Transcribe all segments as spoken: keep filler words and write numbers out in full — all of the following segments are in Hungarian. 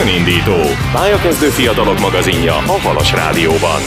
Önindító. Pályakezdő fiatalok magazinja a Halas Rádióban.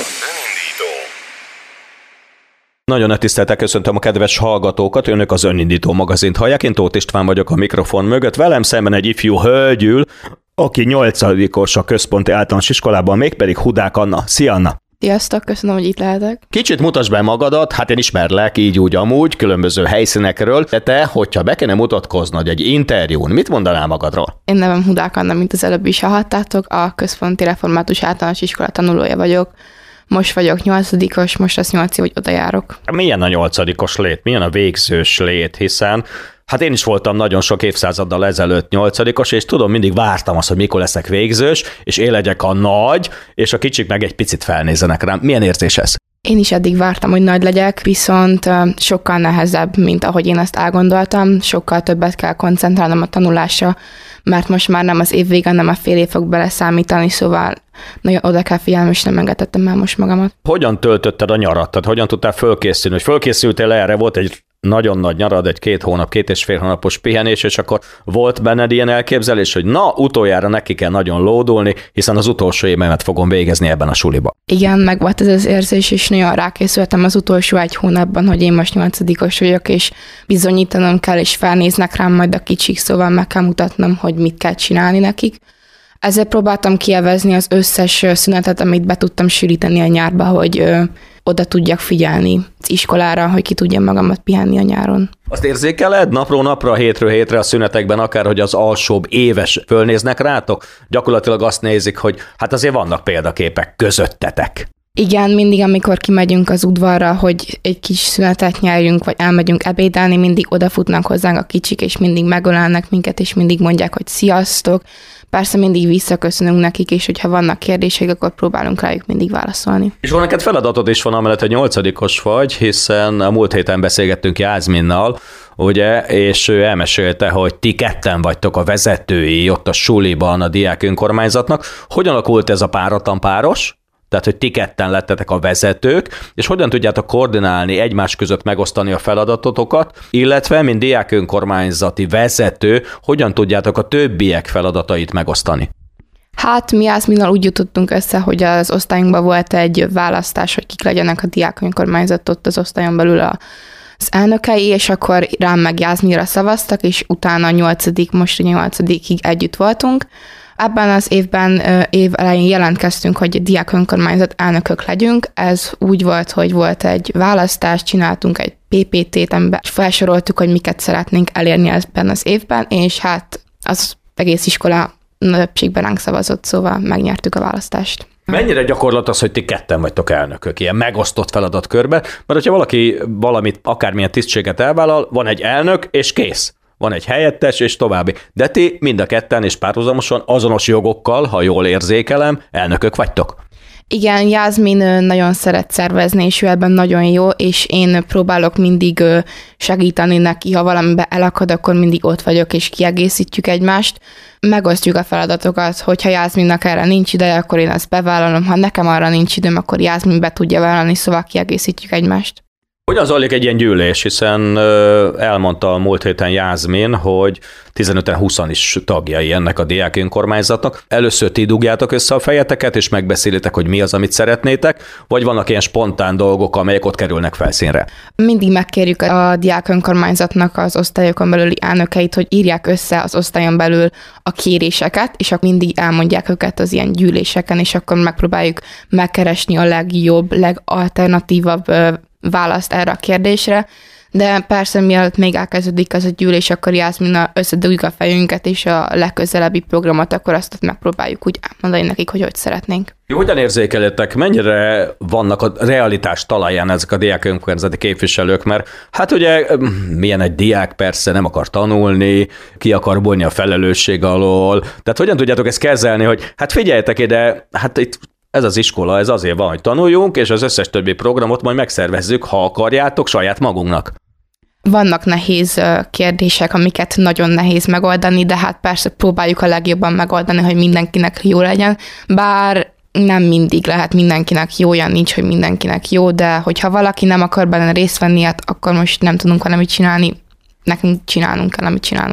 Nagyon nagy tisztelettel köszöntöm a kedves hallgatókat, önök az Önindító magazint hallják, én Tóth István vagyok a mikrofon mögött, velem szemben egy ifjú hölgy ül, aki nyolcadikos a központi általános iskolában, mégpedig Hudák Anna. Szia, Anna! Sziasztok, köszönöm, hogy itt lehetek. Kicsit mutasd be magadat, hát én ismerlek így úgy amúgy, különböző helyszínekről, de te, hogyha be kéne mutatkoznod egy interjún, mit mondanál magadról? Én nevem Hudák Anna, mint az előbb is hallhattátok, a központi református általános iskola tanulója vagyok. Most vagyok nyolcadikos, most az nyolc év, hogy oda járok. Milyen a nyolcadikos lét? Milyen a végzős lét? Hiszen hát én is voltam nagyon sok évszázaddal ezelőtt nyolcadikos, és tudom, mindig vártam azt, hogy mikor leszek végzős, és én legyek a nagy, és a kicsik meg egy picit felnézenek rám. Milyen érzés ez? Én is eddig vártam, hogy nagy legyek, viszont sokkal nehezebb, mint ahogy én azt elgondoltam, sokkal többet kell koncentrálnom a tanulásra, mert most már nem az év vége, nem a fél év fog beleszámítani, szóval nagyon oda kell figyelni, és nem engedhettem el most magamat. Hogyan töltötted a nyarat? Tehát hogyan tudtál fölkészülni? Hogy fölkészültél erre, volt egy nagyon nagy nyarad, egy két hónap, két és fél hónapos pihenés, és akkor volt benned ilyen elképzelés, hogy na, utoljára neki kell nagyon lódulni, hiszen az utolsó évemet fogom végezni ebben a suliba. Igen, meg volt ez az érzés, és nagyon rákészültem az utolsó egy hónapban, hogy én most nyolcadikos vagyok, és bizonyítanom kell, és felnéznek rám majd a kicsik, szóval meg kell mutatnom, hogy mit kell csinálni nekik. Ezért próbáltam kielvezni az összes szünetet, amit be tudtam sűríteni a nyárba, hogy ö, oda tudjak figyelni az iskolára, hogy ki tudjam magamat pihenni a nyáron. Azt érzékeled napról napra, hétről hétre a szünetekben, akár hogy az alsóbb éves fölnéznek rátok? Gyakorlatilag azt nézik, hogy hát azért vannak példaképek közöttetek. Igen, mindig, amikor kimegyünk az udvarra, hogy egy kis szünetet nyerjünk, vagy elmegyünk ebédelni, mindig odafutnak hozzánk a kicsik, és mindig megölelnek minket, és mindig mondják, hogy sziasztok. Persze mindig visszaköszönünk nekik, és hogyha vannak kérdéseik, akkor próbálunk rájuk mindig válaszolni. És van neked feladatod is van, amellett, hogy nyolcadikos vagy, hiszen a múlt héten beszélgettünk Jászminnal, ugye, és ő elmesélte, hogy ti ketten vagytok a vezetői ott a suliban a diák önkormányzatnak. Hogyan alakult ez a páratlan páros? Tehát, hogy ti ketten lettetek a vezetők, és hogyan tudjátok koordinálni, egymás között megosztani a feladatotokat, illetve, mint diák önkormányzati vezető, hogyan tudjátok a többiek feladatait megosztani? Hát mi Jászminnal úgy jutottunk össze, hogy az osztályunkban volt egy választás, hogy kik legyenek a diák önkormányzat ott az osztályon belül a az elnökei, és akkor rám meg Jászminra szavaztak, és utána a nyolcadik, most a nyolcadikig együtt voltunk. Ebben az évben, év elején jelentkeztünk, hogy diák önkormányzat elnökök legyünk. Ez úgy volt, hogy volt egy választás, csináltunk egy pé pé té-t, amiben felsoroltuk, hogy miket szeretnénk elérni ebben az évben, és hát az egész iskola többségben ránk szavazott, szóval megnyertük a választást. Mennyire gyakorlat az, hogy ti ketten vagytok elnökök, ilyen megosztott feladatkörbe, mert hogyha valaki valamit, akármilyen tisztséget elvállal, van egy elnök, és kész. Van egy helyettes, és további. De ti mind a ketten és párhuzamosan azonos jogokkal, ha jól érzékelem, elnökök vagytok. Igen, Jászmin nagyon szeret szervezni, és ő ebben nagyon jó, és én próbálok mindig segíteni neki, ha valamiben elakad, akkor mindig ott vagyok, és kiegészítjük egymást. Megosztjuk a feladatokat, hogyha Jászminnak erre nincs ideje, akkor én azt bevállalom, ha nekem arra nincs időm, akkor Jászmin be tudja vállalni, szóval kiegészítjük egymást. Hogyan zajlik egy ilyen gyűlés, hiszen elmondta a múlt héten Jászmin, hogy tizenöten húszan is tagjai ennek a diák önkormányzatnak. Először ti dugjátok össze a fejeteket, és megbeszélitek, hogy mi az, amit szeretnétek, vagy vannak ilyen spontán dolgok, amelyek ott kerülnek felszínre? Mindig megkérjük a diák önkormányzatnak az osztályokon belüli elnökeit, hogy írják össze az osztályon belül a kéréseket, és akkor mindig elmondják őket az ilyen gyűléseken, és akkor megpróbáljuk megkeresni a legjobb, legalternatívabb választ erre a kérdésre, de persze mielőtt még elkezdődik az a gyűlés, akkor Jászminnal összedugjuk a fejünket, és a legközelebbi programot, akkor azt megpróbáljuk úgy elmondani nekik, hogy hogy szeretnénk. Jó, hogyan érzékeljetek, mennyire vannak a realitás talaján ezek a diák önkormányzati képviselők, mert hát ugye milyen egy diák persze nem akar tanulni, ki akar bújni a felelősség alól, tehát hogyan tudjátok ezt kezelni, hogy hát figyeljetek ide, hát itt ez az iskola, ez azért van, hogy tanuljunk, és az összes többi programot majd megszervezzük, ha akarjátok, saját magunknak. Vannak nehéz kérdések, amiket nagyon nehéz megoldani, de hát persze próbáljuk a legjobban megoldani, hogy mindenkinek jó legyen, bár nem mindig lehet mindenkinek jó, olyan nincs, hogy mindenkinek jó, de hogyha valaki nem akar benne részt venni, hát akkor most nem tudunk valamit csinálni, nekünk csinálnunk kell, amit csinálnunk kell.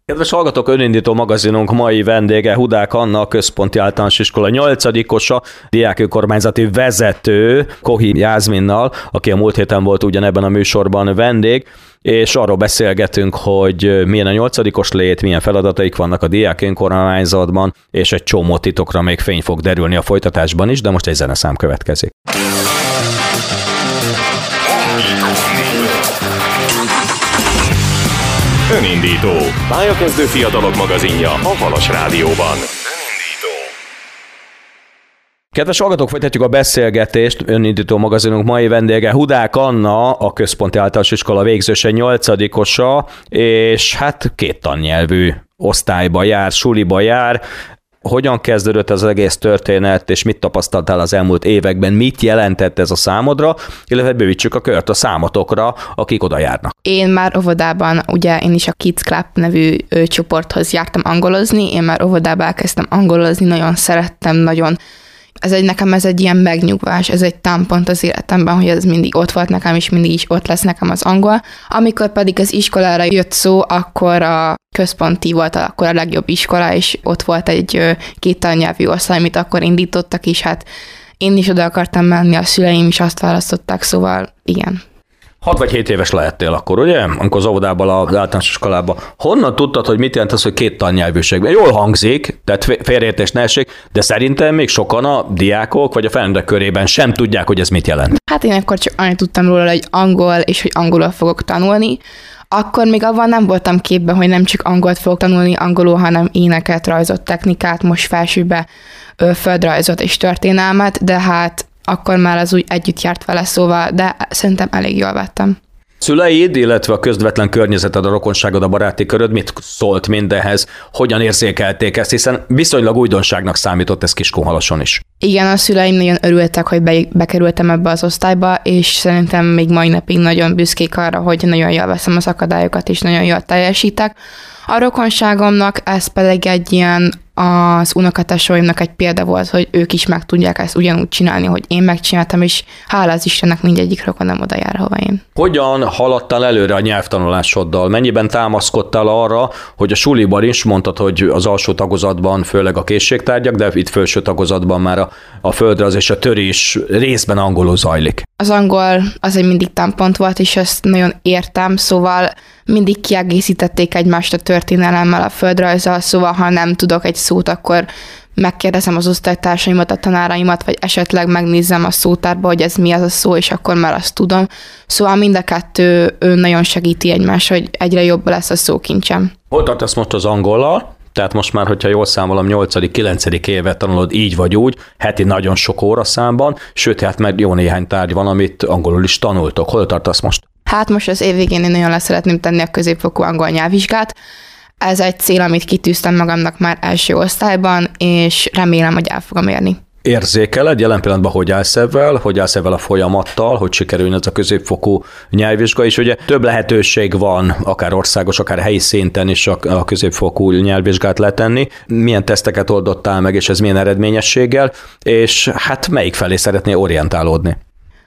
Kedves hallgatók, önindító magazinunk mai vendége Hudák Anna, a Központi Általános Iskola nyolcadikosa, diákönkormányzati vezető Kohi Jászminnal, aki a múlt héten volt ugyanebben a műsorban vendég, és arról beszélgetünk, hogy milyen a nyolcadikos lét, milyen feladataik vannak a diákönkormányzatban, és egy csomó titokra még fény fog derülni a folytatásban is, de most egy zeneszám következik. Önindító. Pályakezdő fiatalok magazinja a Halas Rádióban. Kedves hallgatók, folytatjuk a beszélgetést. Önindító magazinunk mai vendége Hudák Anna, a Központi Általános Iskola végzőse, nyolcadikosa, és hát két tannyelvű osztályba jár, suliba jár. Hogyan kezdődött az egész történet, és mit tapasztaltál az elmúlt években, mit jelentett ez a számodra, illetve bővítsük a kört a számotokra, akik oda járnak. Én már óvodában, ugye én is a Kids Club nevű ö, csoporthoz jártam angolozni, én már óvodában elkezdtem angolozni, nagyon szerettem, nagyon Ez egy, nekem ez egy ilyen megnyugvás, ez egy támpont az életemben, hogy ez mindig ott volt nekem, és mindig is ott lesz nekem az angol. Amikor pedig az iskolára jött szó, akkor a központi volt akkor a legjobb iskola, és ott volt egy két tannyelvű osztály, amit akkor indítottak, és hát én is oda akartam menni, a szüleim is azt választották, szóval igen. Hat vagy hét éves lehettél akkor, ugye? Amikor az óvodában, az általános iskolában. Honnan tudtad, hogy mit jelent az, hogy két tannyelvűségben? Jól hangzik, tehát félreértés ne essék, de szerintem még sokan a diákok vagy a felnőttek körében sem tudják, hogy ez mit jelent. Hát én akkor csak annyit tudtam róla, hogy angol, és hogy angolul fogok tanulni. Akkor még avval nem voltam képben, hogy nem csak angolt fogok tanulni angolul, hanem éneket, rajzot, technikát, most felsőbe földrajzot és történelmet, de hát akkor már az úgy együtt járt vele, szóval, de szerintem elég jól vettem. Szüleid, illetve a közvetlen környezeted, a rokonságod, a baráti köröd mit szólt mindenhez, hogyan érzékelték ezt, hiszen viszonylag újdonságnak számított ez Kiskunhalason is. Igen, a szüleim nagyon örültek, hogy be, bekerültem ebbe az osztályba, és szerintem még mai napig nagyon büszkék arra, hogy nagyon jól veszem az akadályokat, és nagyon jól teljesítek. A rokonságomnak ez pedig egy ilyen, az unokatesóimnak egy példa volt, hogy ők is meg tudják ezt ugyanúgy csinálni, hogy én megcsináltam, és hála az Istennek mindegyik rokonom oda jár, hova én. Hogyan haladtál előre a nyelvtanulásoddal? Mennyiben támaszkodtál arra, hogy a suliban is mondtad, hogy az alsó tagozatban főleg a készségtárgyak, de itt felső tagozatban már a, a földrajz és a törés részben angolul zajlik? Az angol az egy mindig támpont volt, és ezt nagyon értem, szóval mindig kiegészítették egymást a történelemmel, a földrajzzal, szóval ha nem tudok egy szót, akkor megkérdezem az osztálytársaimat, a tanáraimat, vagy esetleg megnézem a szótárba, hogy ez mi az a szó, és akkor már azt tudom. Szóval mind a kettő ő nagyon segíti egymást, hogy egyre jobb lesz a szókincsem. Hol tartasz most az angollal? Tehát most már, hogyha jól számolom, nyolcadik-kilencedik évet tanulod így vagy úgy, heti nagyon sok óra számban, sőt, hát meg jó néhány tárgy van, amit angolul is tanultok. Hol tartasz most? Hát most az év végén én nagyon le szeretném tenni a középfokú angol nyelvvizsgát. Ez egy cél, amit kitűztem magamnak már első osztályban, és remélem, hogy el fogom érni. Érzékeled jelen pillanatban, hogy állsz ebben, hogy állsz ebben a folyamattal, hogy sikerüljön ez a középfokú nyelvvizsga, és ugye több lehetőség van, akár országos, akár helyi szinten is a középfokú nyelvvizsgát letenni. Milyen teszteket oldottál meg, és ez milyen eredményességgel, és hát melyik felé szeretnél orientálódni?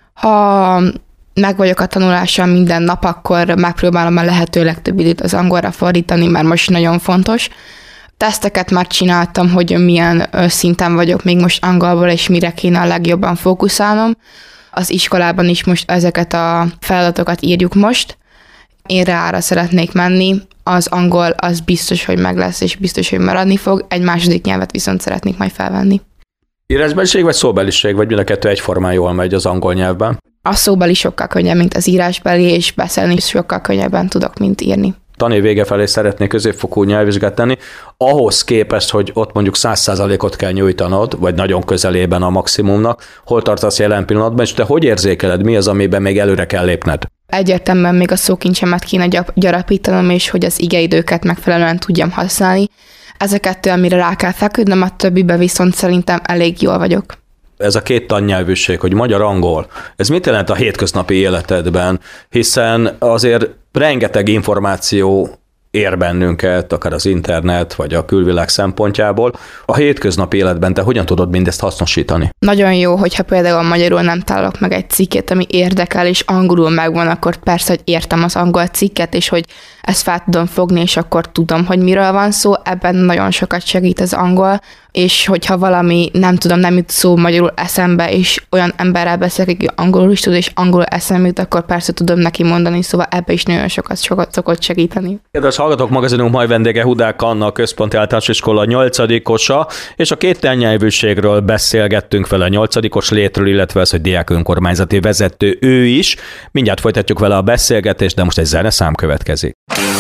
Ha meg vagyok a tanulással minden nap, akkor megpróbálom a lehető legtöbb időt az angolra fordítani, mert most nagyon fontos. Teszteket már csináltam, hogy milyen szinten vagyok még most angolból, és mire kéne a legjobban fókuszálnom. Az iskolában is most ezeket a feladatokat írjuk most. Én rára szeretnék menni, az angol az biztos, hogy meg lesz, és biztos, hogy maradni fog. Egy második nyelvet viszont szeretnék majd felvenni. Írásbeliség vagy szóbeliség, vagy mind a kettő egyformán jól megy az angol nyelvben? A szóbeli sokkal könnyebb, mint az írásbeli, és beszélni sokkal könnyebben tudok, mint írni. Tanév vége felé szeretnék középfokú nyelvvizsgát tenni, ahhoz képest, hogy ott mondjuk száz százalékot kell nyújtanod, vagy nagyon közelében a maximumnak, hol tartasz jelen pillanatban, és te hogy érzékeled, mi az, amiben még előre kell lépned? Egyértelműen még a szókincsemet kéne gyarapítanom, és hogy az igeidőket megfelelően tudjam használni. Ez a kettő, amire rá kell feküdnöm, a többibe viszont szerintem elég jól vagyok. Ez a két tannyelvűség, hogy magyar-angol, ez mit jelent a hétköznapi életedben? Hiszen azért rengeteg információ ér bennünket, akár az internet, vagy a külvilág szempontjából. A hétköznapi életben te hogyan tudod mindezt hasznosítani? Nagyon jó, hogyha például magyarul nem találok meg egy cikket, ami érdekel, és angolul megvan, akkor persze, hogy értem az angol cikket, és hogy ezt fel tudom fogni, és akkor tudom, hogy miről van szó. Ebben nagyon sokat segít az angol, és hogyha valami, nem tudom, nem jut szó magyarul eszembe, és olyan emberrel beszélek, aki angolul is tud, és angolul eszembe jut, akkor persze tudom neki mondani, szóval ebbe is nagyon sokat, sokat szokott segíteni. Kedves hallgatók, magazinunk mai vendége Hudák Anna, a Központi Általános Iskola nyolcadikosa, és a két tannyelvűségről beszélgettünk vele, a nyolcadikos létről, illetve az, hogy diák önkormányzati vezető ő is. Mindjárt folytatjuk vele a beszélgetést, de most egy zeneszám következik.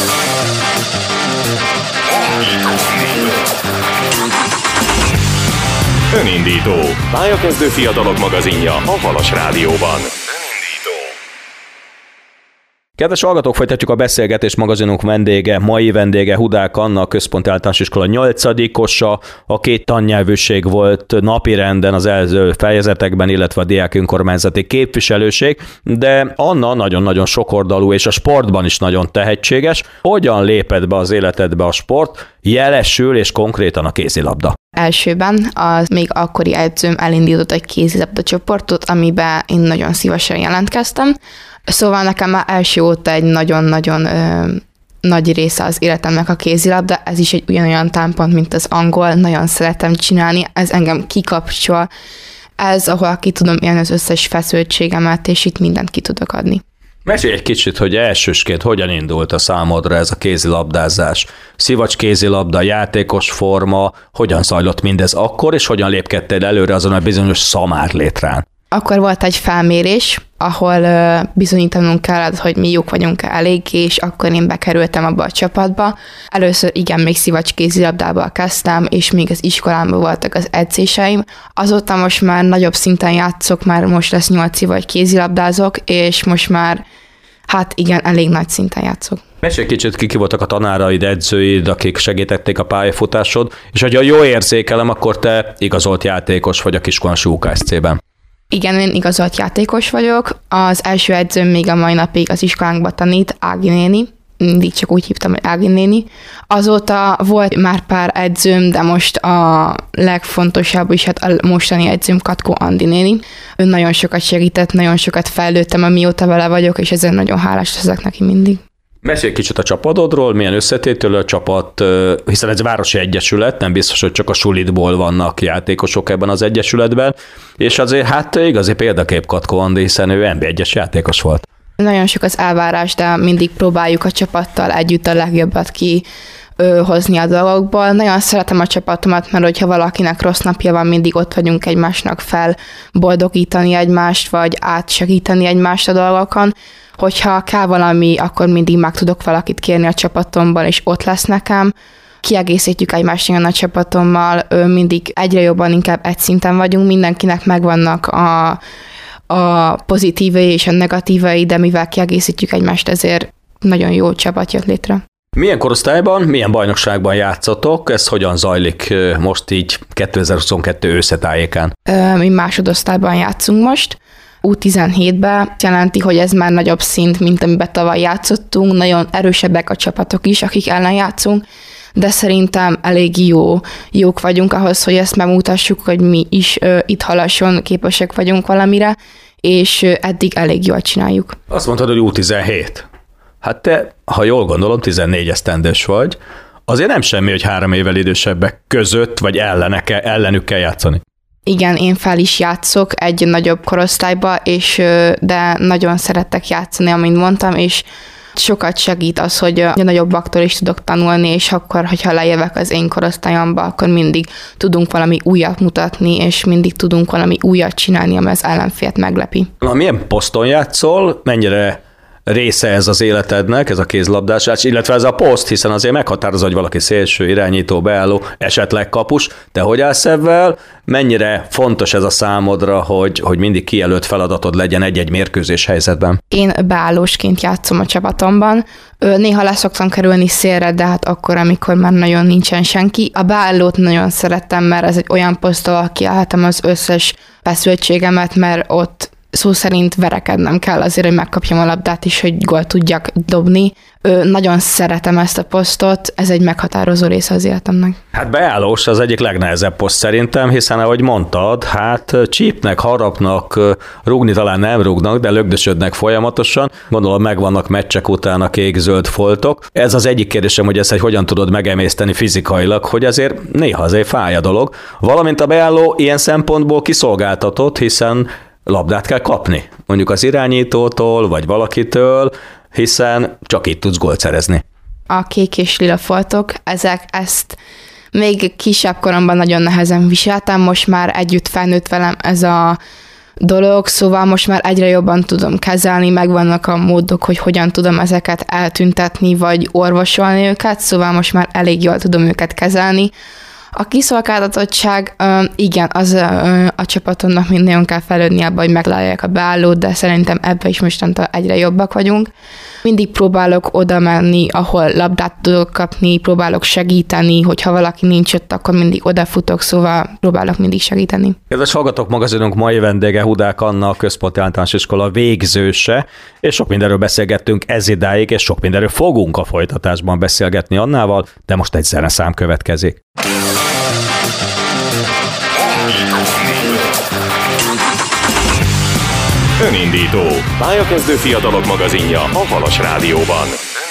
Önindító. Pályakezdő fiatalok magazinja a Halas Rádióban. Kedves hallgatók, folytatjuk a beszélgetés, magazinunk vendége, mai vendége Hudák Anna, a Központi Általános Iskola nyolcadikosa, a két tannyelvűség volt napirenden az előző fejezetekben, illetve a diák önkormányzati képviselőség, de Anna nagyon-nagyon sokoldalú, és a sportban is nagyon tehetséges. Hogyan lépett be az életedbe a sport, jelesül és konkrétan a kézilabda? Elsőben az még akkori edzőm elindított egy kézilabda csoportot, amiben én nagyon szívesen jelentkeztem. Szóval nekem már első óta egy nagyon-nagyon ö, nagy része az életemnek a kézilabda, ez is egy ugyanolyan támpont, mint az angol, nagyon szeretem csinálni, ez engem kikapcsol, ez, ahol ki tudom élni az összes feszültségemet, és itt mindent ki tudok adni. Mesélj egy kicsit, hogy elsősként hogyan indult a számodra ez a kézilabdázás. Szivacs kézilabda, játékos forma, hogyan zajlott mindez akkor, és hogyan lépkedtél előre azon a bizonyos szamárlétrán? Akkor volt egy felmérés, ahol uh, bizonyítanunk kellett, hogy mi jók vagyunk eléggé, és akkor én bekerültem abba a csapatba. Először igen, még szivacs kézilabdából kezdtem, és még az iskolámban voltak az edzéseim. Azóta most már nagyobb szinten játszok, már most lesz nyolc év, vagy kézilabdázok, és most már, hát igen, elég nagy szinten játszok. Mesélj kicsit, ki, ki voltak a tanáraid, edzőid, akik segítették a pályafutásod, és hogyha jól érzékelem, akkor te igazolt játékos vagy a Kiskunhalási u ká es cében. Igen, én igazolt játékos vagyok. Az első edzőm még a mai napig az iskolánkban tanít, Ági néni. Mindig csak úgy hívtam, hogy Ági néni. Azóta volt már pár edzőm, de most a legfontosabb is hát a mostani edzőm Katkó Andi néni. Ő nagyon sokat segített, nagyon sokat fejlődtem, amióta vele vagyok, és ezen nagyon hálás leszek neki mindig. Mesélj kicsit a csapatodról, milyen összetételű a csapat, hiszen ez városi egyesület, nem biztos, hogy csak a sulitból vannak játékosok ebben az egyesületben, és azért hát igazi példakép Katkó Andi, hiszen ő en bé egyes játékos volt. Nagyon sok az elvárás, de mindig próbáljuk a csapattal együtt a legjobbat ki hozni a dolgokból. Nagyon szeretem a csapatomat, mert hogyha valakinek rossz napja van, mindig ott vagyunk egymásnak fel, boldogítani egymást, vagy átsegíteni egymást a dolgokon. Hogyha kell valami, akkor mindig meg tudok valakit kérni a csapatomban, és ott lesz nekem. Kiegészítjük egymást a csapatommal, mindig egyre jobban inkább egy szinten vagyunk, mindenkinek megvannak a, a pozitívai és a negatívai, de mivel kiegészítjük egymást, ezért nagyon jó csapat jött létre. Milyen korosztályban, milyen bajnokságban játszotok? Ez hogyan zajlik most így kétezer-huszonkettő őszetájékán? Mi másodosztályban játszunk most. u tizenhétben jelenti, hogy ez már nagyobb szint, mint amiben tavaly játszottunk. Nagyon erősebbek a csapatok is, akik ellen játszunk, de szerintem elég jó, jók vagyunk ahhoz, hogy ezt megmutassuk, hogy mi is uh, itt Halason képesek vagyunk valamire, és uh, eddig elég jól csináljuk. Azt mondtad, hogy u tizenhét. Hát te, ha jól gondolom, tizennégy esztendős vagy. Azért nem semmi, hogy három évvel idősebbek között, vagy ellenük, ellenük kell játszani. Igen, én fel is játszok egy nagyobb korosztályba, és, de nagyon szeretek játszani, amint mondtam, és sokat segít az, hogy a nagyobbaktól is tudok tanulni, és akkor, hogyha lejövök az én korosztályomba, akkor mindig tudunk valami újat mutatni, és mindig tudunk valami újat csinálni, ami az ellenfélt meglepi. Na, milyen poszton játszol, mennyire része ez az életednek, ez a kézlabdásás, illetve ez a poszt, hiszen azért meghatározza, hogy valaki szélső, irányító, beálló, esetleg kapus. Te hogy állsz ebben? Mennyire fontos ez a számodra, hogy, hogy mindig kijelölt feladatod legyen egy-egy mérkőzés helyzetben? Én beállósként játszom a csapatomban. Néha leszoktam kerülni szélre, de hát akkor, amikor már nagyon nincsen senki. A beállót nagyon szeretem, mert ez egy olyan poszt, ahol kiállhatom az összes feszültségemet, mert ott szó szerint verekednem kell azért, hogy megkapjam a labdát is, hogy gólt tudjak dobni. Ö, nagyon szeretem ezt a posztot, ez egy meghatározó része az életemnek. Hát beállós az egyik legnehezebb poszt szerintem, hiszen ahogy mondtad, hát csípnek, harapnak, rúgni talán nem rúgnak, de lögdösödnek folyamatosan. Gondolom megvannak meccsek után a kék-zöld foltok. Ez az egyik kérdésem, hogy ezt hogy hogyan tudod megemészteni fizikailag, hogy azért néha azért fáj a dolog. Valamint a beálló ilyen szempontból kiszolgáltatott, hiszen labdát kell kapni. Mondjuk az irányítótól, vagy valakitől, hiszen csak így tudsz gólt szerezni. A kék és lila foltok, ezek ezt még kisebb koromban nagyon nehezen viseltem, most már együtt felnőtt velem ez a dolog, szóval most már egyre jobban tudom kezelni, megvannak a módok, hogy hogyan tudom ezeket eltüntetni, vagy orvosolni őket, szóval most már elég jól tudom őket kezelni. A kiszolgáltatottság, igen, az a csapatomnak mind nagyon kell fejlődni abba, hogy meglálják a beállót, de szerintem ebben is mostantól egyre jobbak vagyunk. Mindig próbálok oda menni, ahol labdát tudok kapni, próbálok segíteni, hogyha valaki nincs ott, akkor mindig odafutok, szóval próbálok mindig segíteni. Kedves hallgatók, magazinunk mai vendége Hudák Anna, a Központi Általános Iskola végzőse, és sok mindenről beszélgettünk ez idáig, és sok mindenről fogunk a folytatásban beszélgetni Annával, de most egy zeneszám következik. Önindító. Pályakezdő fiatalok magazinja a Halas Rádióban.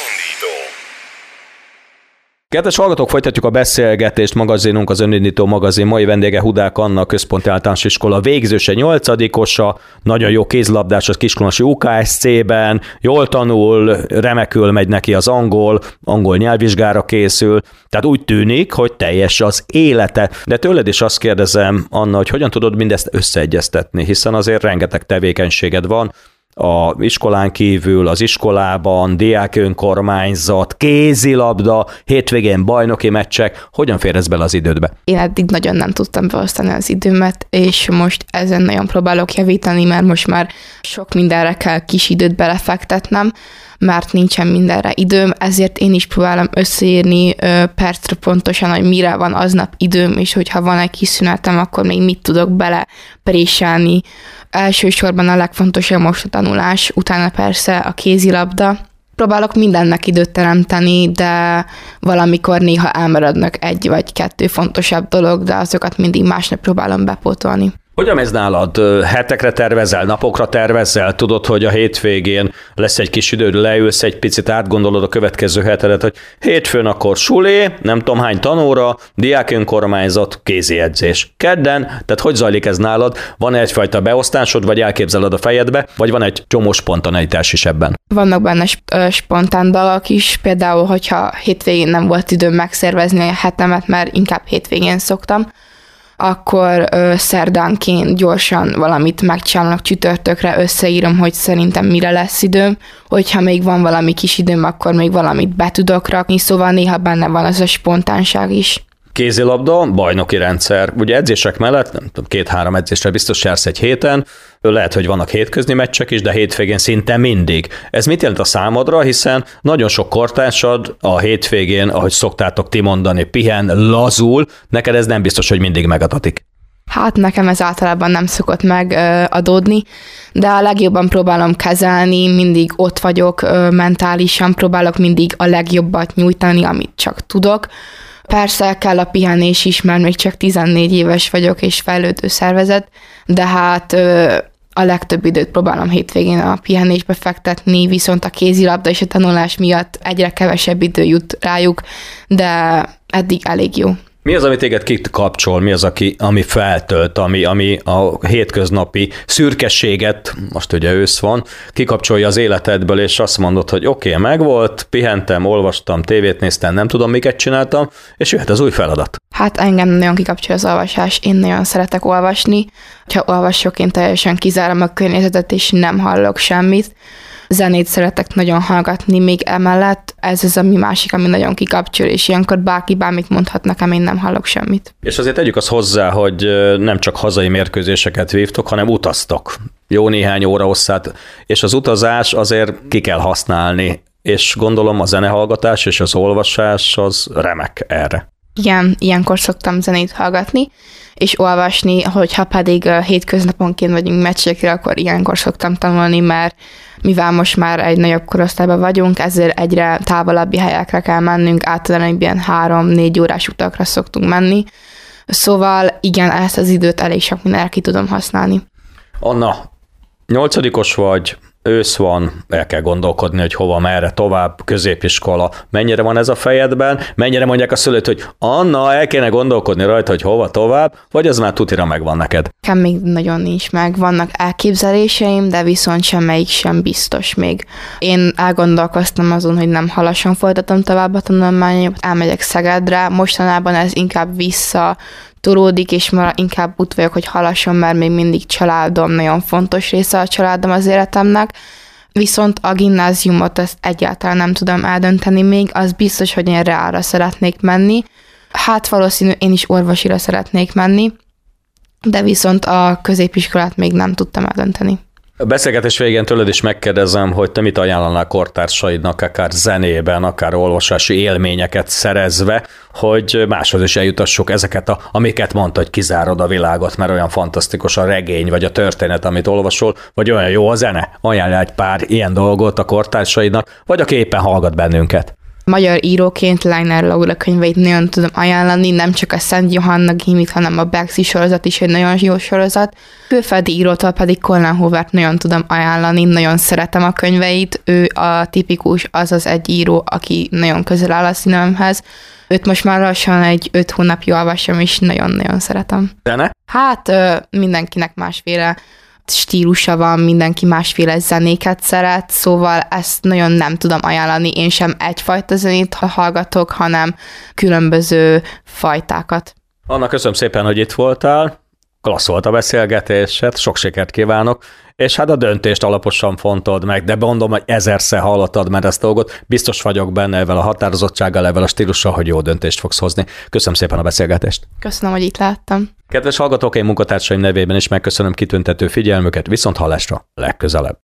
Kedves hallgatók, folytatjuk a beszélgetést. Magazinunk, az Önindító magazin mai vendége Hudák Anna, a Központi Általános Iskola végzőse, nyolcadikosa, nagyon jó kézlabdás az Kiskunnosi u ká es cében, jól tanul, remekül megy neki az angol, angol nyelvvizsgára készül, tehát úgy tűnik, hogy teljes az élete. De tőled is azt kérdezem, Anna, hogy hogyan tudod mindezt összeegyeztetni, hiszen azért rengeteg tevékenységed van, a iskolán kívül, az iskolában, diák önkormányzat, kézilabda, hétvégén bajnoki meccsek. Hogyan fér ez bele az idődbe? Én eddig nagyon nem tudtam beosztani az időmet, és most ezen nagyon próbálok javítani, mert most már sok mindenre kell kis időt belefektetnem, mert nincsen mindenre időm, ezért én is próbálom összeírni ö, percre pontosan, hogy mire van aznap időm, és hogyha van egy kis szünetem, akkor még mit tudok bele préselni. Elsősorban a legfontosabb most a tanulás, utána persze a kézilabda. Próbálok mindennek időt teremteni, de valamikor néha elmaradnak egy vagy kettő fontosabb dolog, de azokat mindig másnap próbálom bepótolni. Hogyan ez nálad? Hetekre tervezel, napokra tervezel? Tudod, hogy a hétvégén lesz egy kis időd, leülsz egy picit, átgondolod a következő hetedet, hogy hétfőn akkor sulé, nem tudom hány tanóra, diák önkormányzat, kézi edzés. Kedden, tehát hogy zajlik ez nálad? Van egyfajta beosztásod, vagy elképzeled a fejedbe, vagy van egy csomó spontaneitás is ebben? Vannak benne spontán dolgok is, például, hogyha hétvégén nem volt időm megszervezni a hetemet, mert inkább hétvégén szoktam, akkor ö, szerdánként gyorsan valamit megcsinálok, csütörtökre összeírom, hogy szerintem mire lesz időm, hogyha még van valami kis időm, akkor még valamit be tudok rakni, szóval néha benne van az a spontánság is. Kézilabda, bajnoki rendszer. Ugye edzések mellett, nem tudom, két-három edzésre biztos jársz egy héten, lehet, hogy vannak hétközni meccsek is, de hétvégén szinte mindig. Ez mit jelent a számodra, hiszen nagyon sok kortársad a hétvégén, ahogy szoktátok ti mondani, pihen, lazul, neked ez nem biztos, hogy mindig megadatik. Hát nekem ez általában nem szokott megadódni, de a legjobban próbálom kezelni, mindig ott vagyok mentálisan, próbálok mindig a legjobbat nyújtani, amit csak tudok. Persze kell a pihenés is, mert még csak tizennégy éves vagyok és fejlődő szervezet, de hát a legtöbb időt próbálom hétvégén a pihenésbe fektetni, viszont a kézilabda és a tanulás miatt egyre kevesebb idő jut rájuk, de eddig elég jó. Mi az, ami téged kikapcsol, mi az, aki, ami feltölt, ami, ami a hétköznapi szürkességet, most ugye ősz van, kikapcsolja az életedből, és azt mondod, hogy oké, okay, megvolt, pihentem, olvastam, tévét néztem, nem tudom, miket csináltam, és jöhet az új feladat. Hát engem nagyon kikapcsol az olvasás, én nagyon szeretek olvasni, ha olvasok, én teljesen kizárom a környezetet, és nem hallok semmit. Zenét szeretek nagyon hallgatni még emellett, ez az, ami másik, ami nagyon kikapcsol, és ilyenkor bárki bármit mondhat nekem, én nem hallok semmit. És azért tegyük azt hozzá, hogy nem csak hazai mérkőzéseket vívtok, hanem utaztok. Jó néhány óra hosszát, és az utazás azért ki kell használni, és gondolom a zenehallgatás és az olvasás az remek erre. Igen, ilyenkor szoktam zenét hallgatni, és olvasni, hogyha pedig hétköznaponként vagyunk meccsekre, akkor ilyenkor szoktam tanulni, mert mivel most már egy nagyobb korosztályban vagyunk, ezért egyre távolabbi helyekre kell mennünk, általában ilyen három-négy órás utakra szoktunk menni. Szóval igen, ezt az időt elég sok mindenre ki tudom használni. Anna, nyolcadikos vagy, ősz van, el kell gondolkodni, hogy hova, merre, tovább, középiskola. Mennyire van ez a fejedben? Mennyire mondják a szülőt, hogy Anna, el kéne gondolkodni rajta, hogy hova tovább, vagy az már tutira megvan neked? Nekem még nagyon nincs meg. Vannak elképzeléseim, de viszont semmelyik sem biztos még. Én elgondolkoztam azon, hogy nem halasan folytatom tovább a tanulmányomat, elmegyek Szegedre. Mostanában ez inkább vissza tolódik, és már inkább úgy vagyok, hogy halasson, mert még mindig családom, nagyon fontos része a családom az életemnek. Viszont a gimnáziumot ezt egyáltalán nem tudom eldönteni még, az biztos, hogy én reálra szeretnék menni. Hát valószínű, én is orvosira szeretnék menni, de viszont a középiskolát még nem tudtam eldönteni. A beszélgetés végén tőled is megkérdezem, hogy te mit ajánlanál kortársaidnak, akár zenében, akár olvasási élményeket szerezve, hogy máshoz is eljutassuk ezeket, a, amiket mondta, hogy kizárod a világot, mert olyan fantasztikus a regény, vagy a történet, amit olvasol, vagy olyan jó a zene. Ajánlj egy pár ilyen dolgot a kortársaidnak, vagy aki éppen hallgat bennünket. Magyar íróként Leiner Laura könyveit nagyon tudom ajánlani, nem csak a Szent Johanna Gimit, hanem a Baxi sorozat is egy nagyon jó sorozat. Külföldi írótól pedig Colin Hoovert nagyon tudom ajánlani, nagyon szeretem a könyveit, ő a tipikus, azaz egy író, aki nagyon közel áll a szívemhez. Őt most már lassan egy öt hónapja olvasom, és nagyon-nagyon szeretem. Zene? Hát mindenkinek másféle stílusa van, mindenki másféle zenéket szeret, szóval ezt nagyon nem tudom ajánlani. Én sem egyfajta zenét hallgatok, hanem különböző fajtákat. Anna, köszönöm szépen, hogy itt voltál. Klassz volt a beszélgetésed, sok sikert kívánok, és hát a döntést alaposan fontold meg, de mondom, hogy ezerszer hallottad már ezt a dolgot, biztos vagyok benne ezzel a határozottsággal, ezzel a stílussal, hogy jó döntést fogsz hozni. Köszönöm szépen a beszélgetést. Köszönöm, hogy itt láttam. Kedves hallgatók, én munkatársaim nevében is megköszönöm kitüntető figyelmüket, viszont hallásra legközelebb.